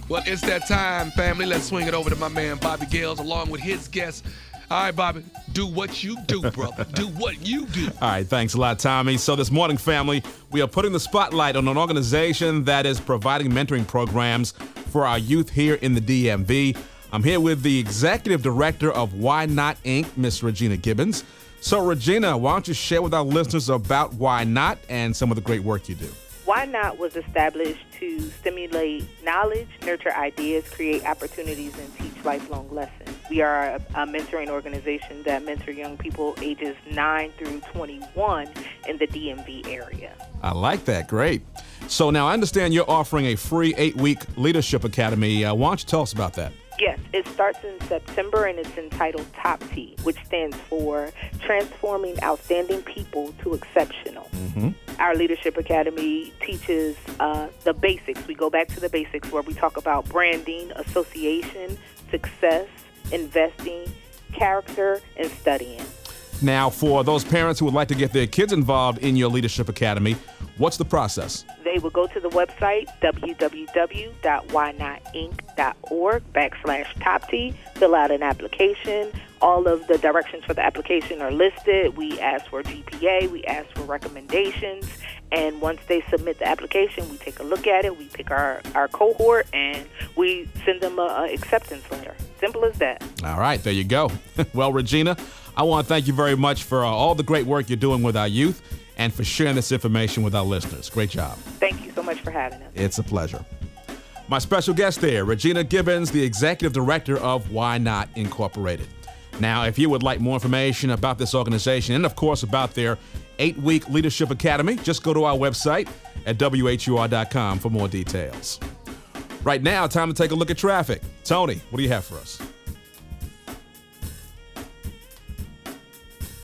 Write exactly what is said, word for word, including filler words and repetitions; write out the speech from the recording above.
Well, it's that time, family. Let's swing it over to my man, Bobby Gales, along with his guests. All right, Bobby, do what you do, brother. Do what you do. All right, thanks a lot, Tommy. So this morning, family, we are putting the spotlight on an organization that is providing mentoring programs for our youth here in the D M V. I'm here with the executive director of Why Not Incorporated, Miss Regina Gibbons. So, Regina, why don't you share with our listeners about Why Not and some of the great work you do? Why Not was established to stimulate knowledge, nurture ideas, create opportunities, and teach lifelong lessons. We are a, a mentoring organization that mentor young people ages nine through twenty-one in the D M V area. I like that. Great. So now I understand you're offering a free eight-week leadership academy. Uh, why don't you tell us about that? Yes, it starts in September and it's entitled Top T, which stands for Transforming Outstanding People to Exceptional. Mm-hmm. Our Leadership Academy teaches uh, the basics. We go back to the basics where we talk about branding, association, success, investing, character, and studying. Now, for those parents who would like to get their kids involved in your Leadership Academy, what's the process? They will go to the website, w w w dot why not inc dot org backslash top T, fill out an application. All of the directions for the application are listed. We ask for G P A, we ask for recommendations, and once they submit the application, we take a look at it, we pick our, our cohort, and we send them a, a acceptance letter. Simple as that. All right, there you go. Well, Regina, I want to thank you very much for uh, all the great work you're doing with our youth and for sharing this information with our listeners. Great job. Thank you so much for having us. It's a pleasure. My special guest there, Regina Gibbons, the executive director of Why Not Incorporated. Now, if you would like more information about this organization and, of course, about their eight-week Leadership Academy, just go to our website at w h u r dot com for more details. Right now, time to take a look at traffic. Tony, what do you have for us?